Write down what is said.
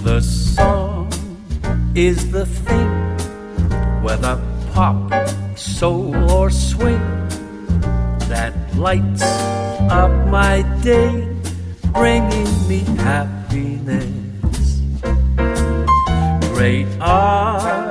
The song is the thing, whether pop, soul, or swing, that lights up my day, bringing me happiness. Great art